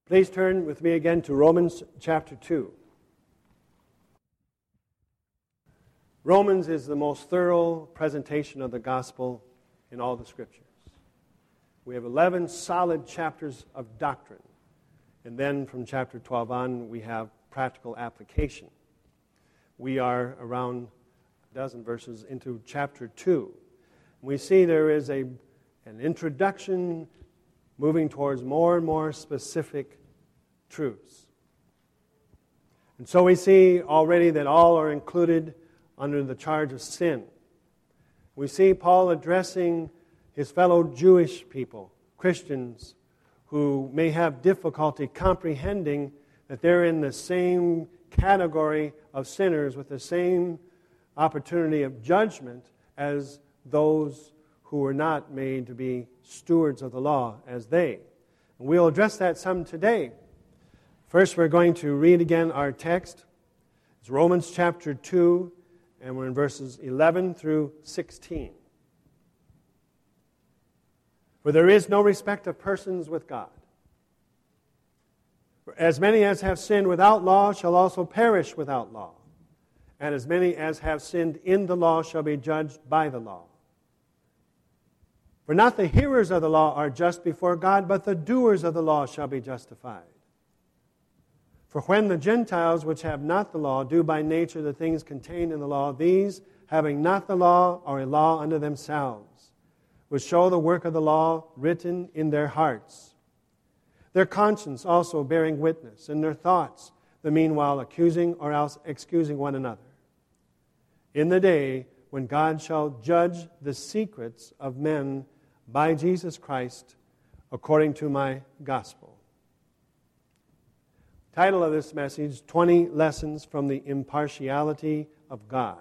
Please turn with me again to Romans chapter 2. Romans is the most thorough presentation of the gospel in all the Scriptures. We have 11 solid chapters of doctrine. And then from chapter 12 on, we have practical application. We are around a dozen verses into chapter 2. We see there is an introduction moving towards more and more specific truths. And so we see already that all are included under the charge of sin. We see Paul addressing his fellow Jewish people, Christians, who may have difficulty comprehending that they're in the same category of sinners with the same opportunity of judgment as those who were not made to be stewards of the law as they. And we'll address that some today. First, we're going to read again our text. It's Romans chapter 2, and we're in verses 11 through 16. For there is no respect of persons with God. For as many as have sinned without law shall also perish without law. And as many as have sinned in the law shall be judged by the law. For not the hearers of the law are just before God, but the doers of the law shall be justified. For when the Gentiles which have not the law do by nature the things contained in the law, these, having not the law, are a law unto themselves, which show the work of the law written in their hearts. Their conscience also bearing witness, and their thoughts, the meanwhile accusing or else excusing one another. In the day when God shall judge the secrets of men by Jesus Christ, according to my gospel. Title of this message, 20 Lessons from the Impartiality of God.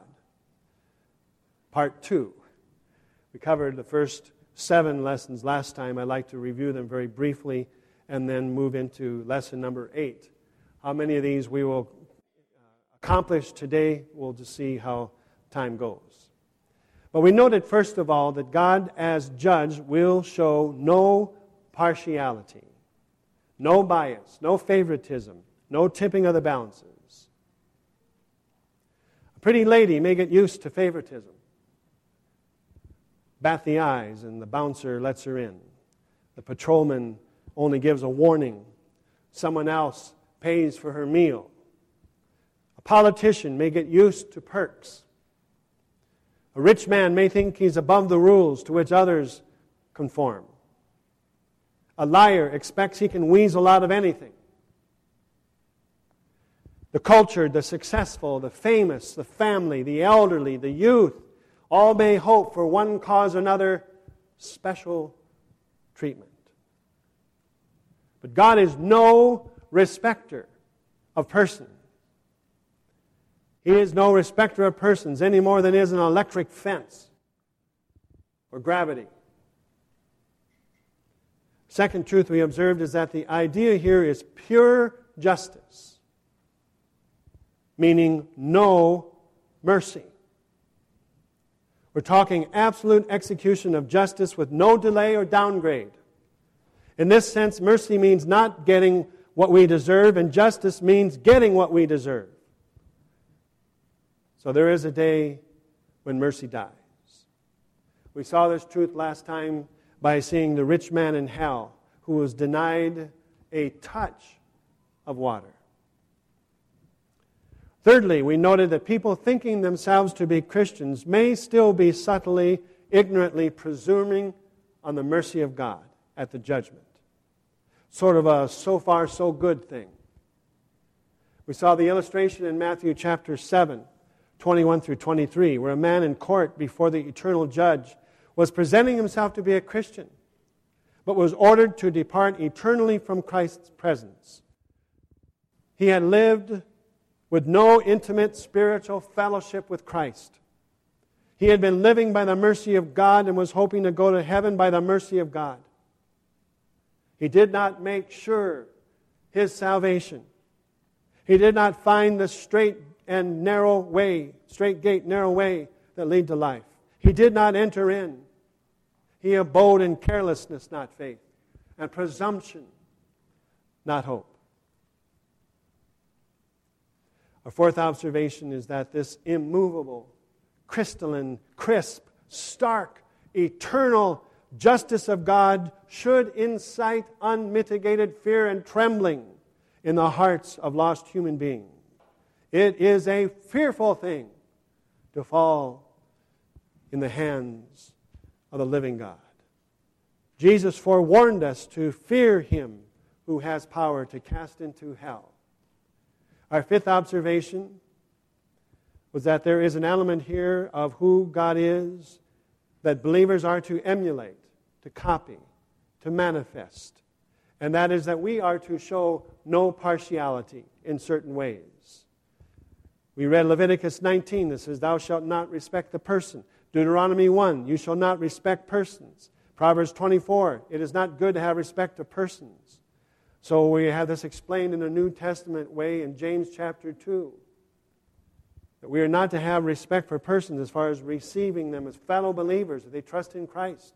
Part 2. We covered the first 7 lessons last time. I'd like to review them very briefly and then move into lesson number 8. How many of these we will accomplish today, we'll just see how time goes. But we noted, first of all, that God as judge will show no partiality, no bias, no favoritism, no tipping of the balances. A pretty lady may get used to favoritism. Bat the eyes and the bouncer lets her in. The patrolman only gives a warning. Someone else pays for her meal. A politician may get used to perks. A rich man may think he's above the rules to which others conform. A liar expects he can weasel out of anything. The cultured, the successful, the famous, the family, the elderly, the youth, all may hope for one cause or another special treatment. But God is no respecter of persons. He is no respecter of persons any more than is an electric fence or gravity. Second truth we observed is that the idea here is pure justice, meaning no mercy. We're talking absolute execution of justice with no delay or downgrade. In this sense, mercy means not getting what we deserve, and justice means getting what we deserve. So there is a day when mercy dies. We saw this truth last time by seeing the rich man in hell who was denied a touch of water. Thirdly, we noted that people thinking themselves to be Christians may still be subtly, ignorantly presuming on the mercy of God at the judgment. Sort of a so far so good thing. We saw the illustration in Matthew chapter 7, 21 through 23, where a man in court before the eternal judge was presenting himself to be a Christian, but was ordered to depart eternally from Christ's presence. He had lived with no intimate spiritual fellowship with Christ. He had been living by the mercy of God and was hoping to go to heaven by the mercy of God. He did not make sure his salvation. He did not find the straight and narrow way, straight gate, narrow way that lead to life. He did not enter in. He abode in carelessness, not faith, and presumption, not hope. Our fourth observation is that this immovable, crystalline, crisp, stark, eternal justice of God should incite unmitigated fear and trembling in the hearts of lost human beings. It is a fearful thing to fall in the hands of the living God. Jesus forewarned us to fear Him who has power to cast into hell. Our fifth observation was that there is an element here of who God is that believers are to emulate, to copy, to manifest. And that is that we are to show no partiality in certain ways. We read Leviticus 19 that says, "Thou shalt not respect the person." Deuteronomy 1, "You shall not respect persons." Proverbs 24, "It is not good to have respect of persons." So we have this explained in a New Testament way in James chapter 2. That we are not to have respect for persons as far as receiving them as fellow believers, that they trust in Christ.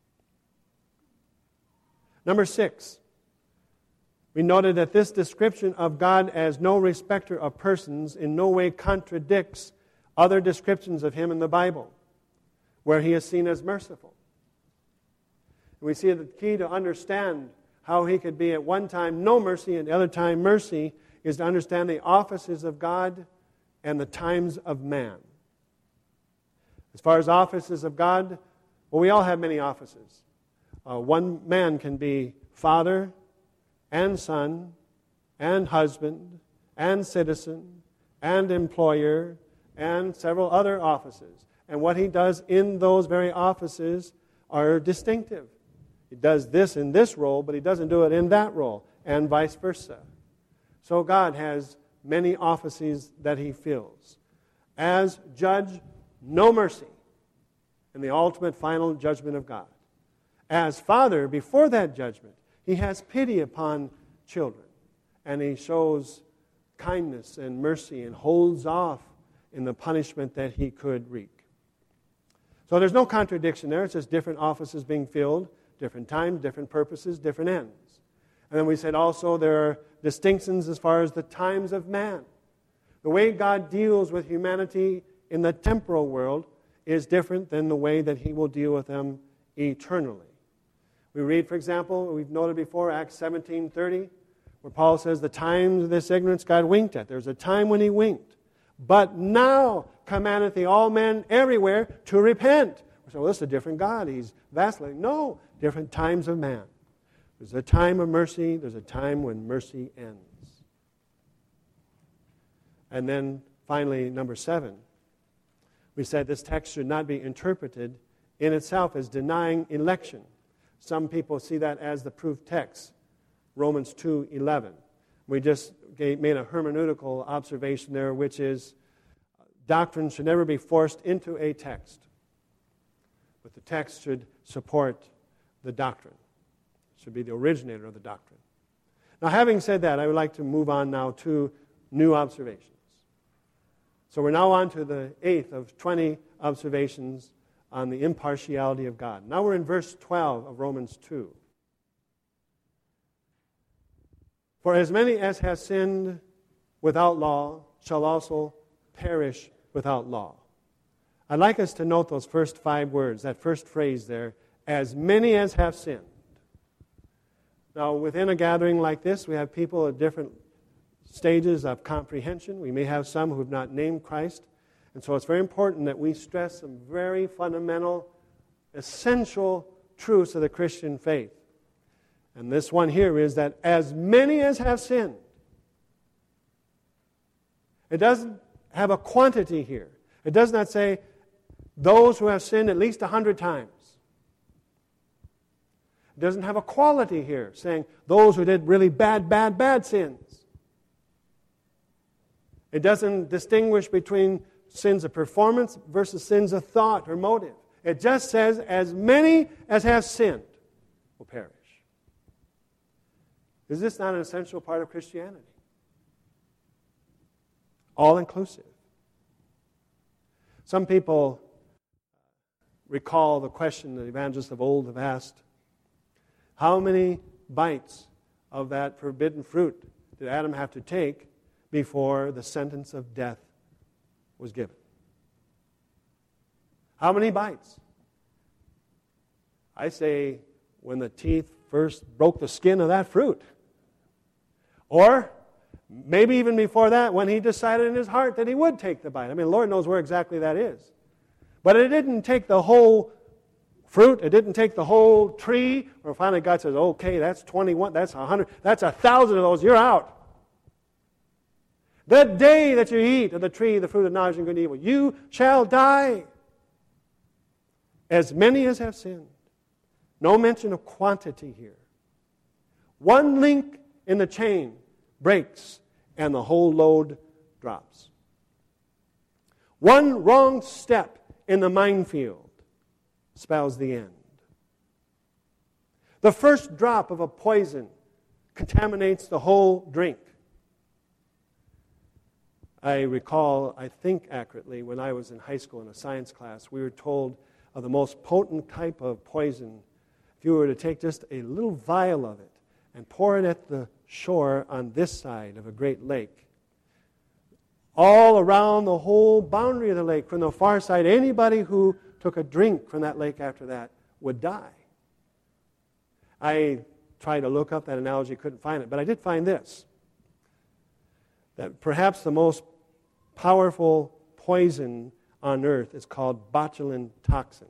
Number 6, we noted that this description of God as no respecter of persons in no way contradicts other descriptions of Him in the Bible, where He is seen as merciful. And we see the key to understand how He could be at one time no mercy and the other time mercy is to understand the offices of God and the times of man. As far as offices of God, well, we all have many offices. One man can be father and son and husband and citizen and employer and several other offices. And what he does in those very offices are distinctive. He does this in this role, but he doesn't do it in that role, and vice versa. So God has many offices that He fills. As judge, no mercy in the ultimate final judgment of God. As Father, before that judgment, He has pity upon children, and He shows kindness and mercy and holds off in the punishment that He could wreak. So there's no contradiction there. It's just different offices being filled, different times, different purposes, different ends. And then we said also there are distinctions as far as the times of man. The way God deals with humanity in the temporal world is different than the way that He will deal with them eternally. We read, for example, we've noted before, Acts 17:30, where Paul says, "The times of this ignorance God winked at." There's a time when He winked. "But now commandeth He all men everywhere to repent." So, well, this is a different God. He's vacillating. No, different times of man. There's a time of mercy. There's a time when mercy ends. And then, finally, number 7. We said this text should not be interpreted in itself as denying election. Some people see that as the proof text, Romans 2:11. We just made a hermeneutical observation there, which is doctrine should never be forced into a text, but the text should support the doctrine. It should be the originator of the doctrine. Now, having said that, I would like to move on now to new observations. So we're now on to the 8th of 20 observations on the impartiality of God. Now we're in verse 12 of Romans 2. "For as many as have sinned without law shall also perish without law." I'd like us to note those first 5 words, that first phrase there, "as many as have sinned." Now, within a gathering like this, we have people at different stages of comprehension. We may have some who have not named Christ. And so it's very important that we stress some very fundamental, essential truths of the Christian faith. And this one here is that as many as have sinned. It doesn't have a quantity here. It does not say those who have sinned at least 100 times. It doesn't have a quality here, saying those who did really bad sins. It doesn't distinguish between sins of performance versus sins of thought or motive. It just says, as many as have sinned will perish. Is this not an essential part of Christianity? All-inclusive. Some people recall the question that evangelists of old have asked, how many bites of that forbidden fruit did Adam have to take before the sentence of death was given? How many bites? I say when the teeth first broke the skin of that fruit. Or maybe even before that, when he decided in his heart that he would take the bite. I mean, the Lord knows where exactly that is. But it didn't take the whole fruit. It didn't take the whole tree. Or finally God says, okay, that's 21, that's 100, that's 1,000 of those, you're out. The day that you eat of the tree, the fruit of knowledge of good and evil, you shall die. As many as have sinned. No mention of quantity here. One link in the chain breaks and the whole load drops. One wrong step in the minefield spells the end. The first drop of a poison contaminates the whole drink. I recall, I think accurately, when I was in high school in a science class, we were told of the most potent type of poison. If you were to take just a little vial of it and pour it at the shore on this side of a great lake, all around the whole boundary of the lake, from the far side, anybody who took a drink from that lake after that would die. I tried to look up that analogy, couldn't find it, but I did find this, that perhaps the most powerful poison on earth is called botulinum toxin.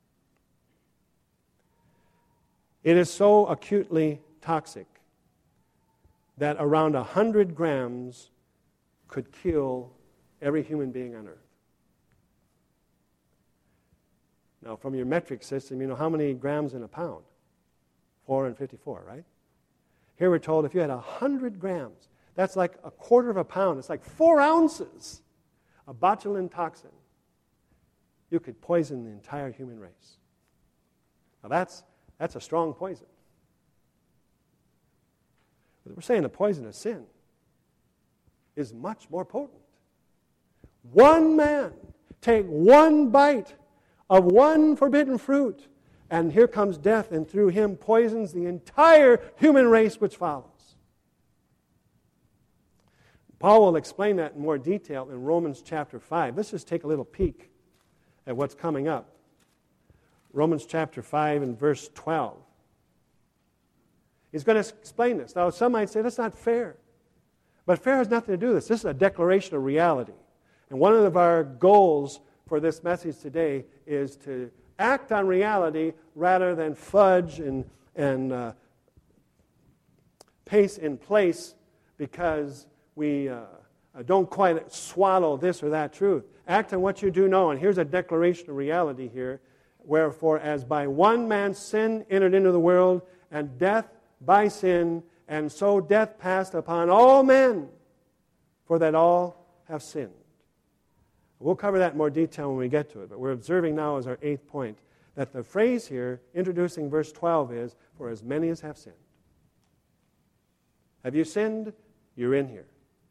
It is so acutely toxic that around 100 grams could kill every human being on earth. Now, from your metric system, you know how many grams in a pound? 454, right? Here we're told if you had 100 grams, that's like a quarter of a pound. It's like 4 ounces of botulinum toxin. You could poison the entire human race. Now that's a strong poison. But we're saying the poison of sin is much more potent. One man take one bite of one forbidden fruit, and here comes death, and through him poisons the entire human race which follows. Paul will explain that in more detail in Romans chapter 5. Let's just take a little peek at what's coming up. Romans chapter 5 and verse 12. He's going to explain this. Now, some might say that's not fair. But fair has nothing to do with this. This is a declaration of reality. And one of our goals for this message today is to act on reality rather than fudge and pace in place because we don't quite swallow this or that truth. Act on what you do know. And here's a declaration of reality here. Wherefore, as by one man's sin entered into the world, and death by sin, and so death passed upon all men, for that all have sinned. We'll cover that in more detail when we get to it, but we're observing now as our 8th point that the phrase here, introducing verse 12, is, for as many as have sinned. Have you sinned? You're in here.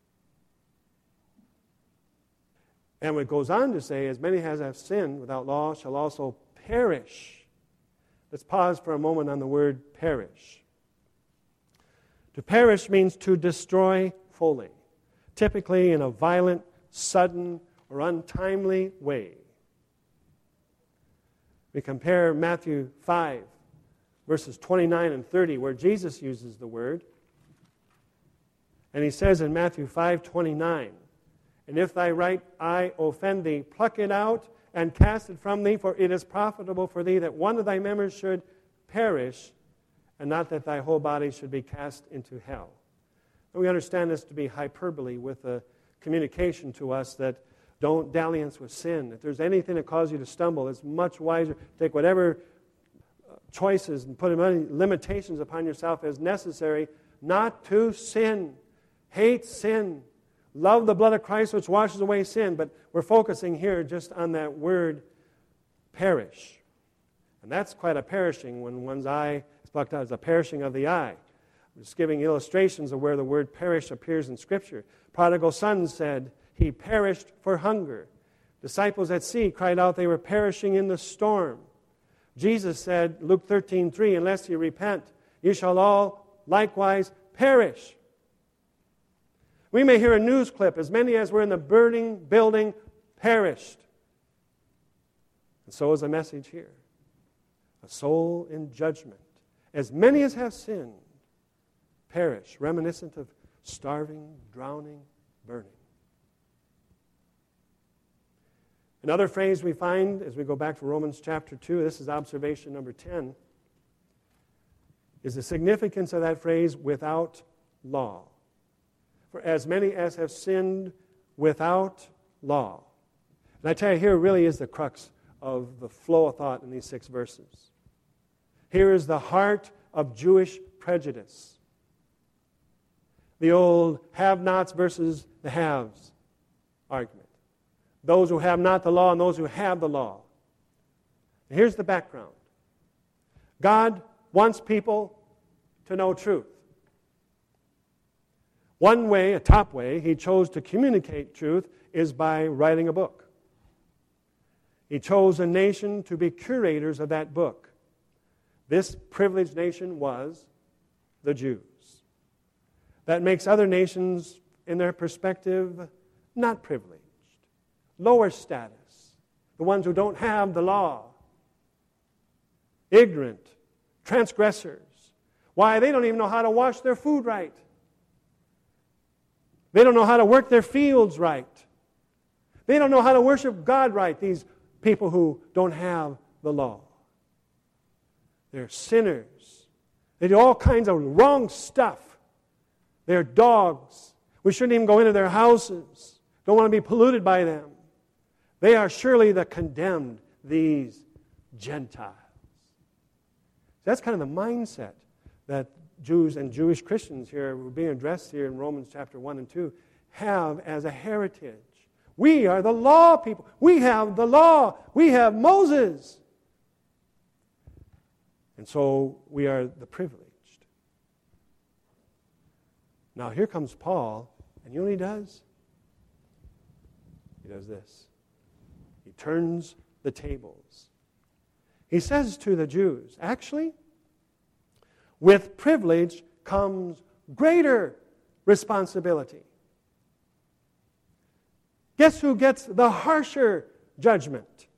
And what it goes on to say, as many as have sinned without law shall also perish. Let's pause for a moment on the word perish. To perish means to destroy fully, typically in a violent, sudden, or untimely way. We compare Matthew 5, verses 29 and 30, where Jesus uses the word. And he says in Matthew 5:29, and if thy right eye offend thee, pluck it out and cast it from thee, for it is profitable for thee that one of thy members should perish, and not that thy whole body should be cast into hell. And we understand this to be hyperbole with a communication to us that don't dalliance with sin. If there's anything that causes you to stumble, it's much wiser to take whatever choices and put as many limitations upon yourself as necessary not to sin. Hate sin. Love the blood of Christ which washes away sin. But we're focusing here just on that word perish. And that's quite a perishing when one's eye is plucked out. It's a perishing of the eye. I'm just giving illustrations of where the word perish appears in Scripture. Prodigal son said he perished for hunger. Disciples at sea cried out they were perishing in the storm. Jesus said, Luke 13:3, unless you repent, you shall all likewise perish. We may hear a news clip, as many as were in the burning building perished. And so is the message here. A soul in judgment. As many as have sinned perish, reminiscent of starving, drowning, burning. Another phrase we find as we go back to Romans chapter 2, this is observation number 10, is the significance of that phrase, without law. For as many as have sinned without law. And I tell you, here really is the crux of the flow of thought in these 6 verses. Here is the heart of Jewish prejudice. The old have-nots versus the haves argument. Those who have not the law and those who have the law. And here's the background. God wants people to know truth. One way, a top way, He chose to communicate truth is by writing a book. He chose a nation to be curators of that book. This privileged nation was the Jews. That makes other nations, in their perspective, not privileged. Lower status. The ones who don't have the law. Ignorant. Transgressors. Why? They don't even know how to wash their food right. They don't know how to work their fields right. They don't know how to worship God right, these people who don't have the law. They're sinners. They do all kinds of wrong stuff. They're dogs. We shouldn't even go into their houses. Don't want to be polluted by them. They are surely the condemned, these Gentiles. That's kind of the mindset that Jews and Jewish Christians here, who are being addressed here in Romans chapter 1 and 2, have as a heritage. We are the law people. We have the law. We have Moses. And so we are the privileged. Now here comes Paul, and you know what he does? He does this. He turns the tables. He says to the Jews, actually, with privilege comes greater responsibility. Guess who gets the harsher judgment?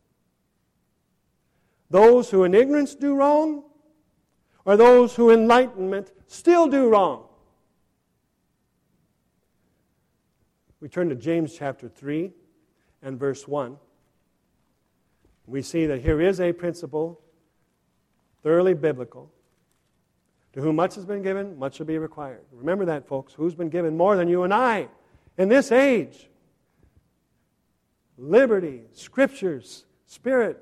Those who in ignorance do wrong, or those who in enlightenment still do wrong? We turn to James chapter 3 and verse 1. We see that here is a principle, thoroughly biblical. To whom much has been given, much shall be required. Remember that, folks. Who's been given more than you and I in this age? Liberty, Scriptures, Spirit.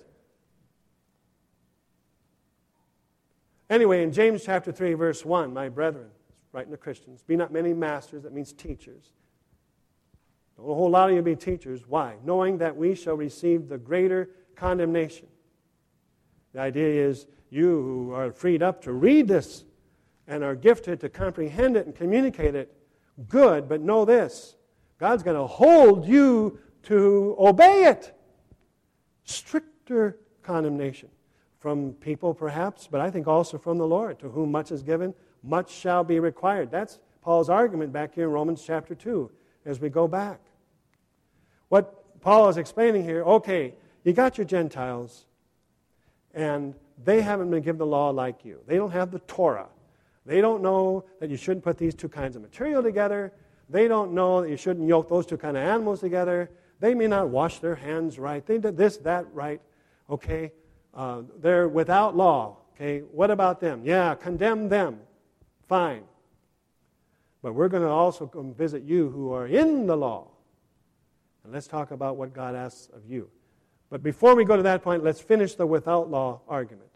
Anyway, in James chapter 3, verse 1, my brethren, writing to Christians, be not many masters, that means teachers. Don't a whole lot of you be teachers. Why? Knowing that we shall receive the greater condemnation. The idea is you who are freed up to read this and are gifted to comprehend it and communicate it, good, but know this. God's going to hold you to obey it. Stricter condemnation from people perhaps, but I think also from the Lord. To whom much is given, much shall be required. That's Paul's argument back here in Romans chapter 2 as we go back. What Paul is explaining here, okay, you got your Gentiles, and they haven't been given the law like you. They don't have the Torah. They don't know that you shouldn't put these two kinds of material together. They don't know that you shouldn't yoke those two kinds of animals together. They may not wash their hands right. They did this, that right. Okay, they're without law. Okay, what about them? Yeah, condemn them. Fine. But we're going to also come visit you who are in the law. And let's talk about what God asks of you. But before we go to that point, let's finish the without law argument.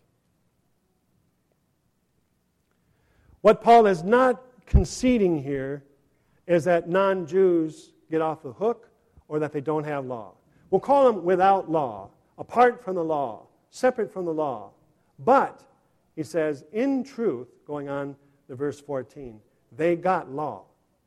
What Paul is not conceding here is that non-Jews get off the hook or that they don't have law. We'll call them without law, apart from the law, separate from the law. But, he says, in truth, going on to verse 14, they got law.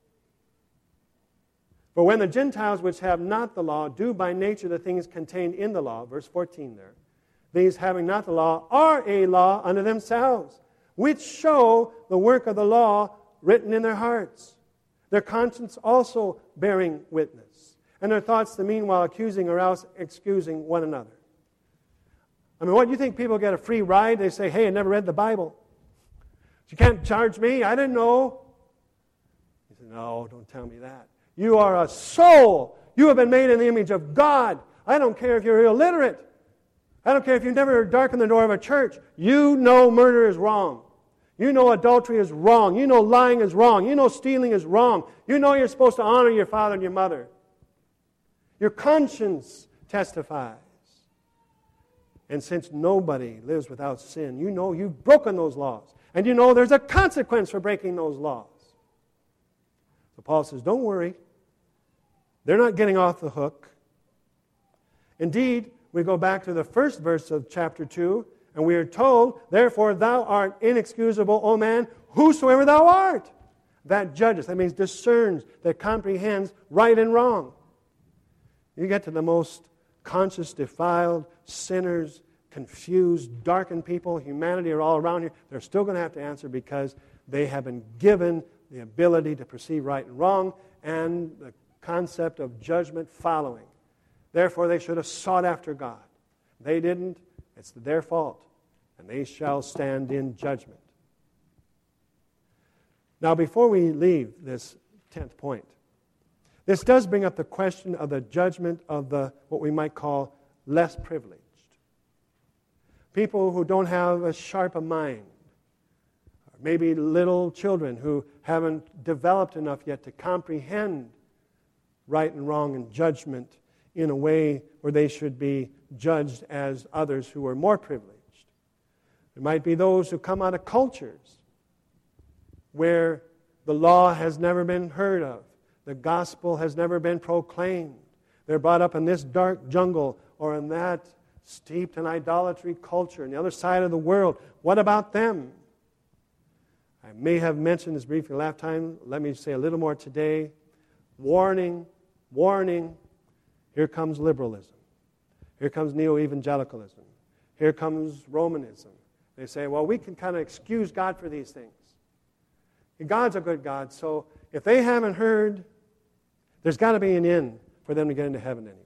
For when the Gentiles which have not the law do by nature the things contained in the law, verse 14 there, these having not the law are a law unto themselves, which show the work of the law written in their hearts, their conscience also bearing witness, and their thoughts the meanwhile accusing or else excusing one another. I mean, what, you think people get a free ride? They say, hey, I never read the Bible. You can't charge me. I didn't know. He said, no, don't tell me that. You are a soul. You have been made in the image of God. I don't care if you're illiterate. I don't care if you've never darkened the door of a church. You know murder is wrong. You know adultery is wrong. You know lying is wrong. You know stealing is wrong. You know you're supposed to honor your father and your mother. Your conscience testifies. And since nobody lives without sin, you know you've broken those laws. And you know there's a consequence for breaking those laws. So Paul says, don't worry. They're not getting off the hook. Indeed, we go back to the first verse of chapter 2, and we are told, therefore thou art inexcusable, O man, whosoever thou art. That judges, that means discerns, that comprehends right and wrong. You get to the most conscious, defiled, sinners, confused, darkened people, humanity are all around here. They're still going to have to answer because they have been given the ability to perceive right and wrong and the concept of judgment following. Therefore, they should have sought after God. They didn't. It's their fault. And they shall stand in judgment. Now, before we leave this 10th point, this does bring up the question of the judgment of the what we might call less privileged. People who don't have as sharp a mind. Or maybe little children who haven't developed enough yet to comprehend right and wrong and judgment in a way where they should be judged as others who are more privileged. There might be those who come out of cultures where the law has never been heard of. The gospel has never been proclaimed. They're brought up in this dark jungle or in that steeped in idolatry culture on the other side of the world. What about them? I may have mentioned this briefly last time. Let me say a little more today. Warning, warning. Here comes liberalism. Here comes neo-evangelicalism. Here comes Romanism. They say, well, we can kind of excuse God for these things. God's a good God, so if they haven't heard, there's got to be an end for them to get into heaven anyway.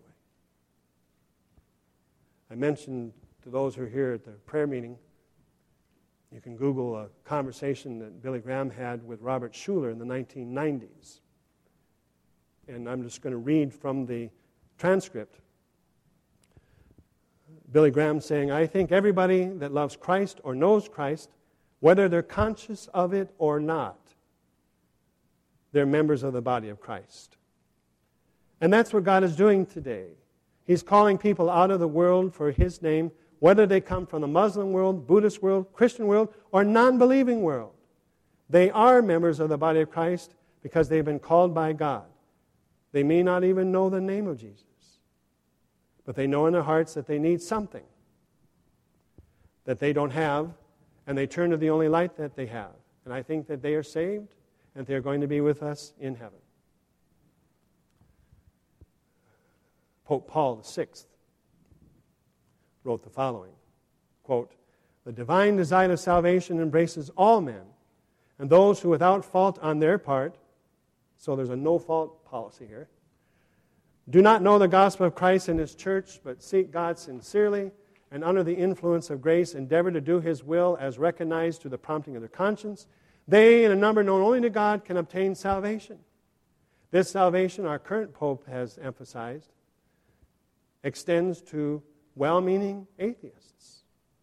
I mentioned to those who are here at the prayer meeting, you can Google a conversation that Billy Graham had with Robert Schuller in the 1990s. And I'm just going to read from the transcript. Billy Graham saying, I think everybody that loves Christ or knows Christ, whether they're conscious of it or not, they're members of the body of Christ. And that's what God is doing today. He's calling people out of the world for His name, whether they come from the Muslim world, Buddhist world, Christian world, or non-believing world. They are members of the body of Christ because they've been called by God. They may not even know the name of Jesus, but they know in their hearts that they need something that they don't have, and they turn to the only light that they have. And I think that they are saved, and they're going to be with us in heaven. Pope Paul VI wrote the following, quote, the divine design of salvation embraces all men, and those who without fault on their part, so there's a no-fault policy here, do not know the gospel of Christ and His church, but seek God sincerely, and under the influence of grace endeavor to do His will as recognized to the prompting of their conscience, they, in a number known only to God, can obtain salvation. This salvation, our current Pope has emphasized, extends to well-meaning atheists.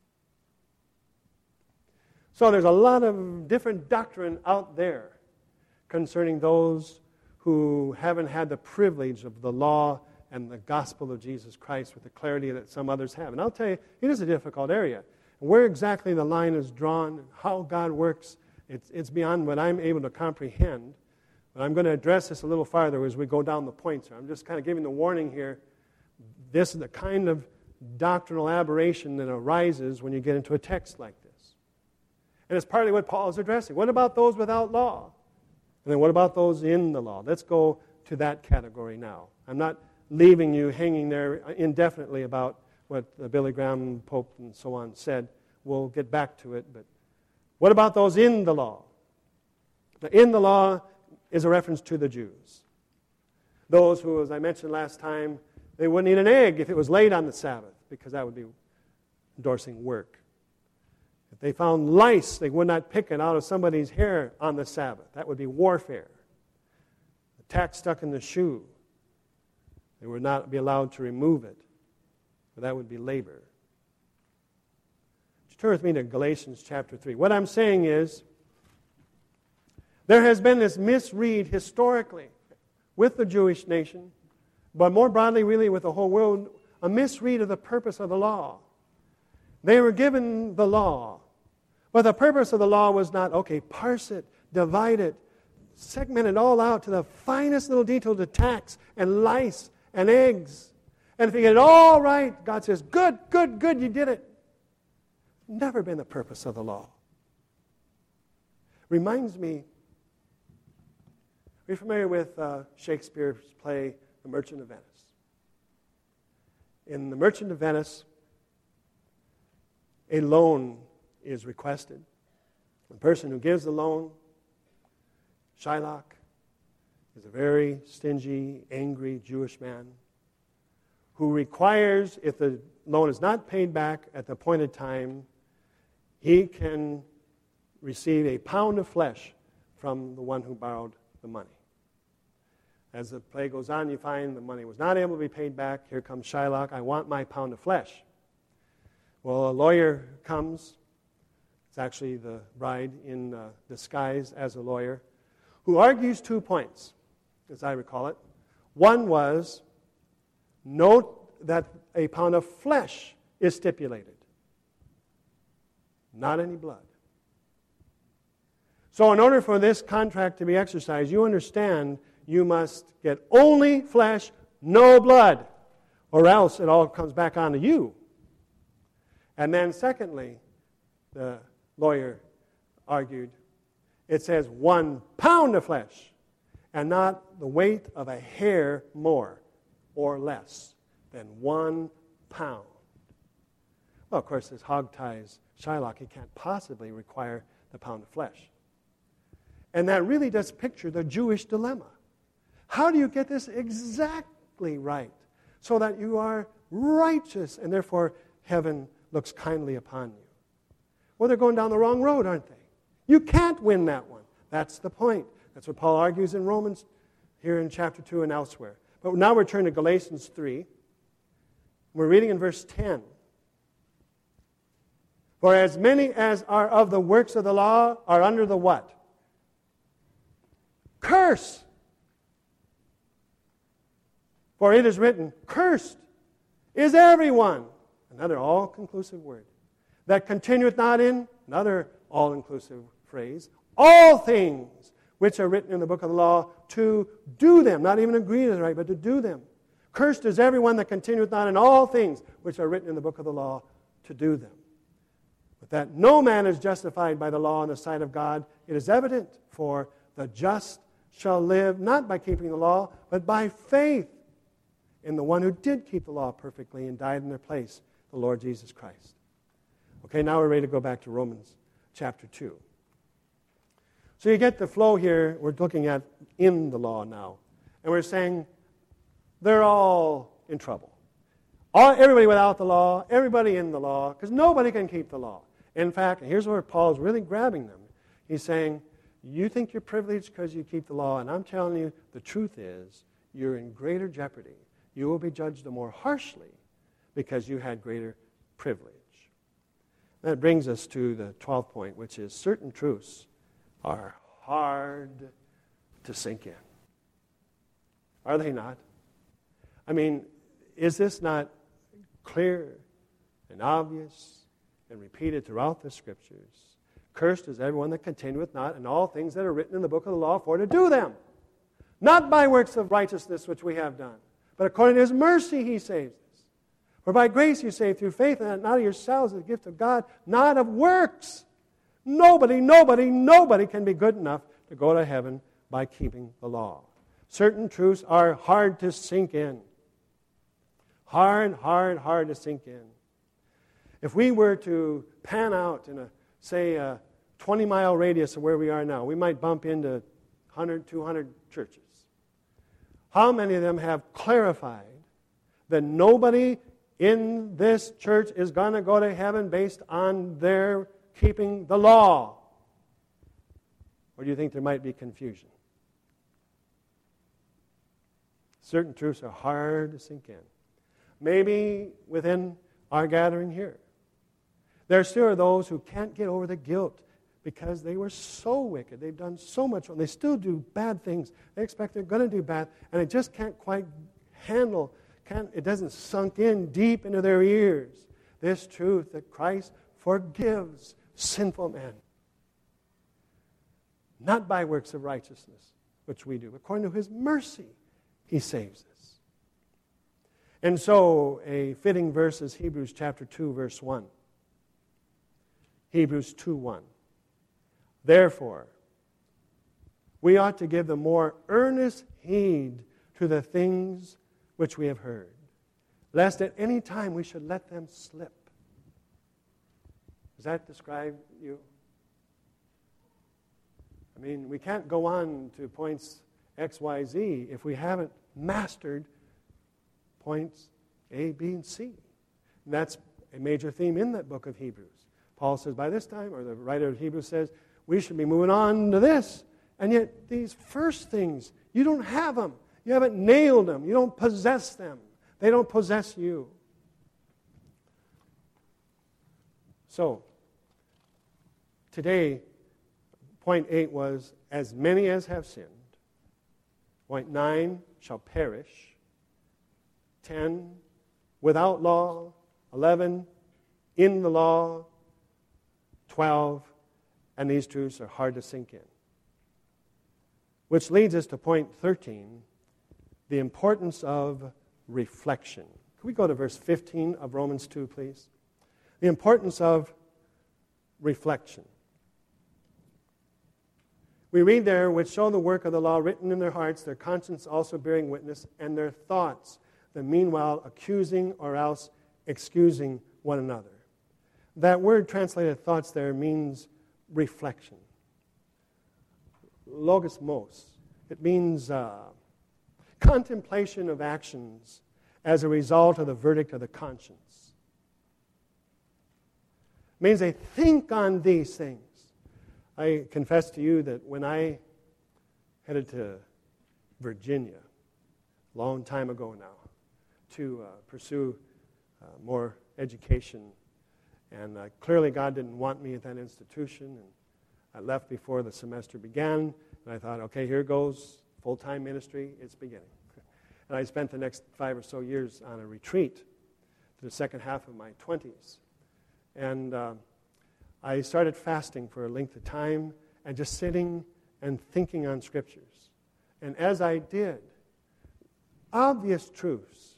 So there's a lot of different doctrine out there concerning those who haven't had the privilege of the law and the gospel of Jesus Christ with the clarity that some others have. And I'll tell you, it is a difficult area. Where exactly the line is drawn, how God works, it's beyond what I'm able to comprehend. But I'm going to address this a little farther as we go down the points. I'm just kind of giving the warning here. This is the kind of doctrinal aberration that arises when you get into a text like this. And it's partly what Paul is addressing. What about those without law? And then what about those in the law? Let's go to that category now. I'm not leaving you hanging there indefinitely about what the Billy Graham Pope and so on said. We'll get back to it. But What about those in the law? The in the law is a reference to the Jews. Those who, as I mentioned last time, they wouldn't eat an egg if it was laid on the Sabbath, because that would be endorsing work. If they found lice, they would not pick it out of somebody's hair on the Sabbath. That would be warfare. The tack stuck in the shoe, they would not be allowed to remove it, for that would be labor. Turn with me to Galatians chapter 3. What I'm saying is, there has been this misread historically with the Jewish nation, but more broadly really with the whole world, a misread of the purpose of the law. They were given the law, but the purpose of the law was not, okay, parse it, divide it, segment it all out to the finest little detail to tacks and lice and eggs. And if you get it all right, God says, good, good, good, you did it. Never been the purpose of the law. Reminds me, are you familiar with Shakespeare's play, The Merchant of Venice? In The Merchant of Venice, a loan is requested. The person who gives the loan, Shylock, is a very stingy, angry Jewish man who requires, if the loan is not paid back at the appointed time, he can receive a pound of flesh from the one who borrowed the money. As the play goes on, you find the money was not able to be paid back. Here comes Shylock, I want my pound of flesh. Well, a lawyer comes. It's actually the bride in disguise as a lawyer, who argues 2 points, as I recall it. One was, note that a pound of flesh is stipulated, not any blood. So in order for this contract to be exercised, you understand you must get only flesh, no blood, or else it all comes back onto you. And then secondly, the lawyer argued, it says 1 pound of flesh, and not the weight of a hair more or less than 1 pound. Well, of course, this hog ties Shylock. He can't possibly require the pound of flesh. And that really does picture the Jewish dilemma. How do you get this exactly right so that you are righteous and therefore heaven looks kindly upon you? Well, they're going down the wrong road, aren't they? You can't win that one. That's the point. That's what Paul argues in Romans, here in chapter 2 and elsewhere. But now we're turning to Galatians 3. We're reading in verse 10. For as many as are of the works of the law are under the what? Curse. For it is written, cursed is everyone, another all-conclusive word, that continueth not in, another all-inclusive phrase, all things which are written in the book of the law, to do them, not even agree is right, but to do them. Cursed is everyone that continueth not in all things which are written in the book of the law, to do them. But that no man is justified by the law in the sight of God, it is evident, for the just shall live not by keeping the law, but by faith in the one who did keep the law perfectly and died in their place, the Lord Jesus Christ. Okay, now we're ready to go back to Romans chapter 2. So you get the flow here. We're looking at in the law now. And we're saying they're all in trouble. Everybody without the law, everybody in the law, because nobody can keep the law. In fact, here's where Paul's really grabbing them. He's saying, you think you're privileged because you keep the law, and I'm telling you, the truth is, you're in greater jeopardy. You will be judged the more harshly because you had greater privilege. That brings us to the 12th point, which is certain truths are hard to sink in. Are they not? I mean, is this not clear and obvious and repeated throughout the Scriptures? Cursed is everyone that continueth not in all things that are written in the book of the law for to do them. Not by works of righteousness which we have done, but according to His mercy He saves us. For by grace you saved through faith, and that not of yourselves is the gift of God, not of works. Nobody can be good enough to go to heaven by keeping the law. Certain truths are hard to sink in. Hard to sink in. If we were to pan out in a 12 20-mile radius of where we are now, we might bump into 100, 200 churches. How many of them have clarified that nobody in this church is going to go to heaven based on their keeping the law? Or do you think there might be confusion? Certain truths are hard to sink in. Maybe within our gathering here, there still are those who can't get over the guilt because they were so wicked. They've done so much wrong. They still do bad things. They expect they're going to do bad, and they just can't quite handle, it doesn't sunk in deep into their ears, this truth that Christ forgives sinful men. Not by works of righteousness, which we do, but according to His mercy, He saves us. And so, a fitting verse is Hebrews chapter 2, verse 1. Hebrews 2:1. Therefore, we ought to give the more earnest heed to the things which we have heard, lest at any time we should let them slip. Does that describe you? I mean, we can't go on to points X, Y, Z if we haven't mastered points A, B, and C. And that's a major theme in that book of Hebrews. Paul says by this time, or the writer of Hebrews says, we should be moving on to this. And yet these first things, you don't have them. You haven't nailed them. You don't possess them. They don't possess you. So, today, point 8 was, as many as have sinned. Point 9, shall perish. 10, without law. 11, in the law. 12, and these truths are hard to sink in. Which leads us to point 13, the importance of reflection. Can we go to verse 15 of Romans 2, please? The importance of reflection. We read there, which show the work of the law written in their hearts, their conscience also bearing witness, and their thoughts, the meanwhile accusing or else excusing one another. That word translated thoughts there means reflection. Logismos. It means contemplation of actions as a result of the verdict of the conscience. It means they think on these things. I confess to you that when I headed to Virginia, a long time ago now, to pursue more education, and clearly God didn't want me at that institution, and I left before the semester began, and I thought, okay, here goes full-time ministry, it's beginning. And I spent the next 5 or so years on a retreat to the second half of my 20s. And I started fasting for a length of time and just sitting and thinking on Scriptures. And as I did, obvious truths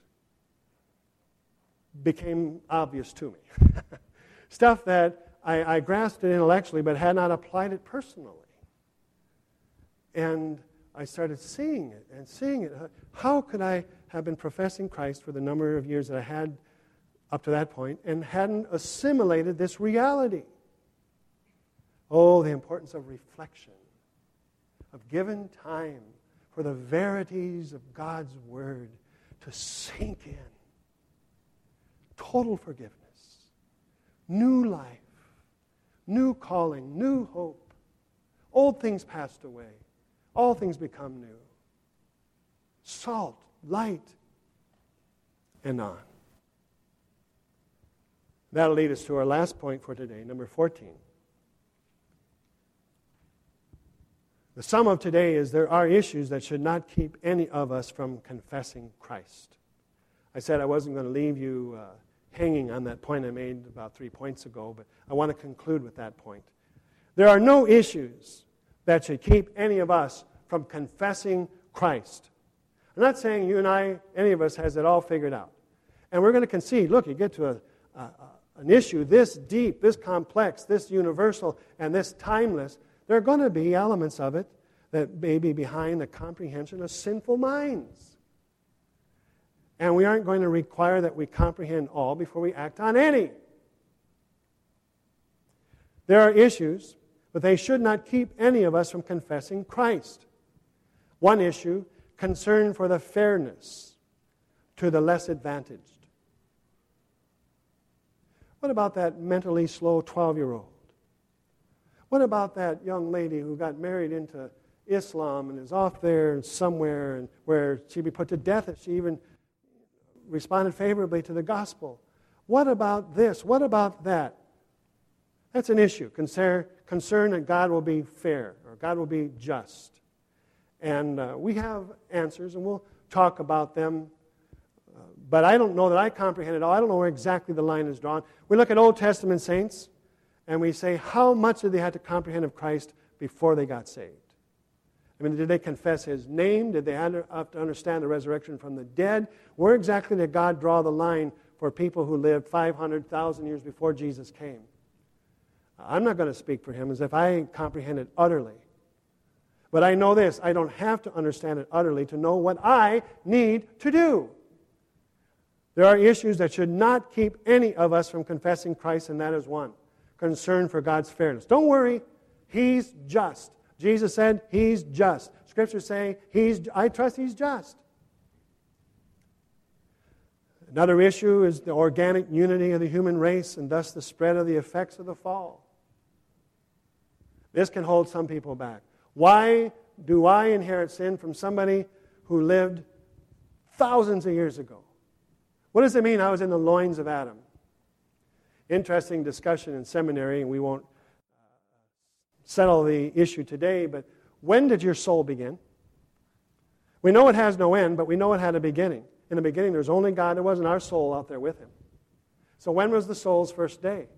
became obvious to me. Stuff that I grasped it intellectually but had not applied it personally. And I started seeing it and seeing it. How could I have been professing Christ for the number of years that I had up to that point and hadn't assimilated this reality? Oh, the importance of reflection, of giving time for the verities of God's Word to sink in. Total forgiveness, new life, new calling, new hope. Old things passed away. All things become new. Salt, light, and on. That'll lead us to our last point for today, number 14. The sum of today is there are issues that should not keep any of us from confessing Christ. I said I wasn't going to leave you hanging on that point I made about 3 points ago, but I want to conclude with that point. There are no issues that should keep any of us from confessing Christ. I'm not saying you and I, any of us, has it all figured out. And we're going to concede, look, you get to an issue this deep, this complex, this universal, and this timeless, there are going to be elements of it that may be behind the comprehension of sinful minds. And we aren't going to require that we comprehend all before we act on any. There are issues, but they should not keep any of us from confessing Christ. One issue, concern for the fairness to the less advantaged. What about that mentally slow 12-year-old? What about that young lady who got married into Islam and is off there somewhere and where she'd be put to death if she even responded favorably to the gospel? What about this? What about that? That's an issue. Concern that God will be fair or God will be just. And we have answers, and we'll talk about them. But I don't know that I comprehend it all. I don't know where exactly the line is drawn. We look at Old Testament saints, and we say, how much did they have to comprehend of Christ before they got saved? I mean, did they confess His name? Did they have to understand the resurrection from the dead? Where exactly did God draw the line for people who lived 500,000 years before Jesus came? I'm not going to speak for Him as if I comprehend it utterly. But I know this, I don't have to understand it utterly to know what I need to do. There are issues that should not keep any of us from confessing Christ, and that is one. Concern for God's fairness. Don't worry, He's just. Jesus said He's just. Scriptures say I trust He's just. Another issue is the organic unity of the human race and thus the spread of the effects of the fall. This can hold some people back. Why do I inherit sin from somebody who lived thousands of years ago? What does it mean I was in the loins of Adam? Interesting discussion in seminary, and we won't settle the issue today, but when did your soul begin? We know it has no end, but we know it had a beginning. In the beginning, there was only God. There wasn't our soul out there with Him. So when was the soul's first day?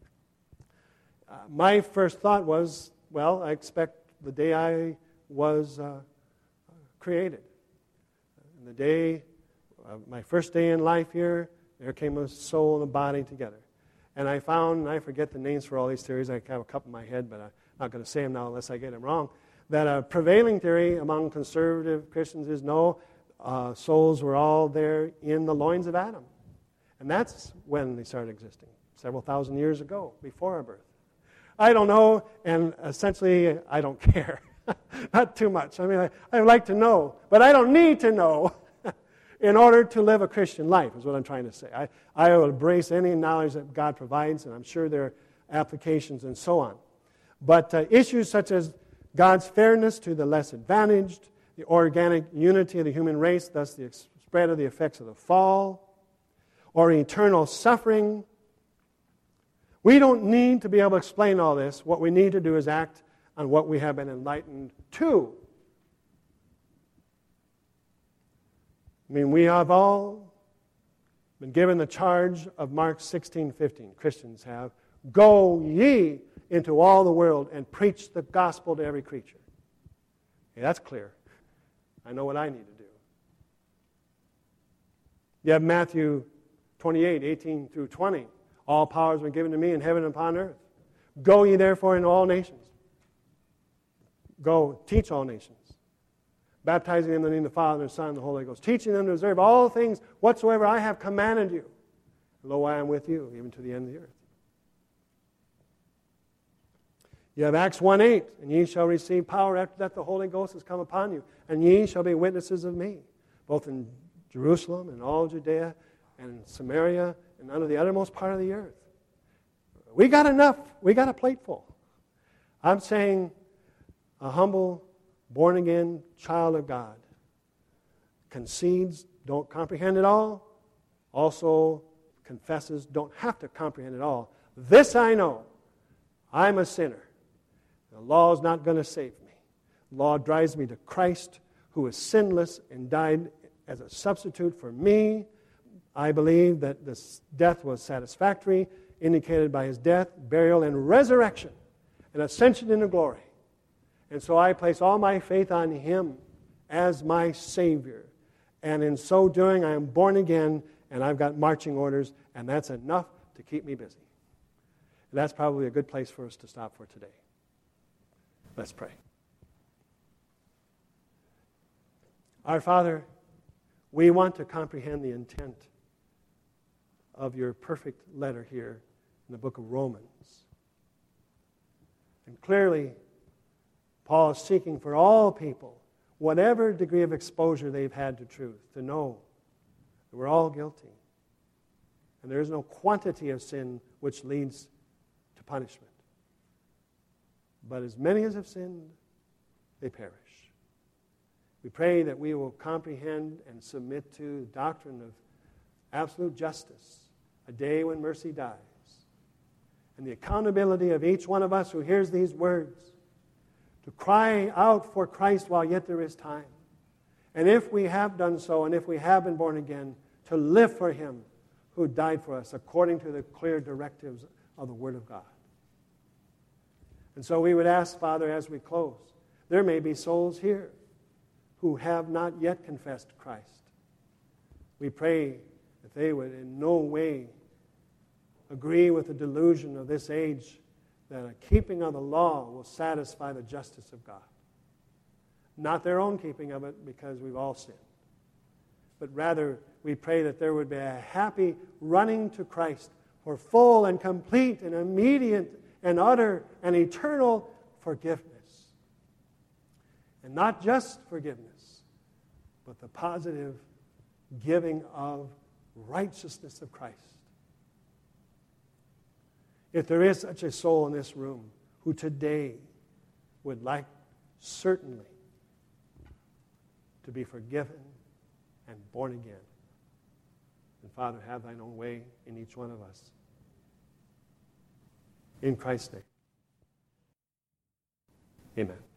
My first thought was, well, I expect the day I was created. And the day, my first day in life here, there came a soul and a body together. And I found, and I forget the names for all these theories, I have a couple in my head, but I'm not going to say them now unless I get them wrong, that a prevailing theory among conservative Christians is no, souls were all there in the loins of Adam. And that's when they started existing, several thousand years ago, before our birth. I don't know, and essentially, I don't care. Not too much. I mean, I like to know, but I don't need to know in order to live a Christian life, is what I'm trying to say. I will embrace any knowledge that God provides, and I'm sure there are applications and so on. But issues such as God's fairness to the less advantaged, the organic unity of the human race, thus the spread of the effects of the fall, or eternal suffering. We don't need to be able to explain all this. What we need to do is act on what we have been enlightened to. I mean, we have all been given the charge of Mark 16:15. Christians have. Go ye into all the world and preach the gospel to every creature. Okay, that's clear. I know what I need to do. You have Matthew 28:18 through 20. All power has been given to me in heaven and upon earth. Go ye therefore into all nations. Go teach all nations. Baptizing them in the name of the Father, and the Son, and the Holy Ghost. Teaching them to observe all things whatsoever I have commanded you. Lo, I am with you, even to the end of the earth. You have Acts 1:8. And ye shall receive power after that the Holy Ghost has come upon you. And ye shall be witnesses of me, both in Jerusalem and all Judea and in Samaria and unto the uttermost part of the earth. We got enough. We got a plate full. I'm saying a humble, born-again child of God concedes, don't comprehend it all, also confesses, don't have to comprehend it all. This I know, I'm a sinner. The law is not going to save me. The law drives me to Christ, who is sinless and died as a substitute for me. I believe that this death was satisfactory, indicated by His death, burial, and resurrection, and ascension into glory. And so I place all my faith on Him as my Savior. And in so doing, I am born again, and I've got marching orders, and that's enough to keep me busy. And that's probably a good place for us to stop for today. Let's pray. Our Father, we want to comprehend the intent of your perfect letter here in the book of Romans. And clearly, Paul is seeking for all people, whatever degree of exposure they've had to truth, to know that we're all guilty. And there is no quantity of sin which leads to punishment. But as many as have sinned, they perish. We pray that we will comprehend and submit to the doctrine of absolute justice, a day when mercy dies, and the accountability of each one of us who hears these words to cry out for Christ while yet there is time. And if we have done so, and if we have been born again, to live for Him who died for us according to the clear directives of the Word of God. And so we would ask, Father, as we close, there may be souls here who have not yet confessed Christ. We pray that they would in no way agree with the delusion of this age that a keeping of the law will satisfy the justice of God. Not their own keeping of it, because we've all sinned. But rather, we pray that there would be a happy running to Christ for full and complete and immediate and utter and eternal forgiveness. And not just forgiveness, but the positive giving of righteousness of Christ. If there is such a soul in this room who today would like certainly to be forgiven and born again, and Father, have thine own way in each one of us. In Christ's name. Amen.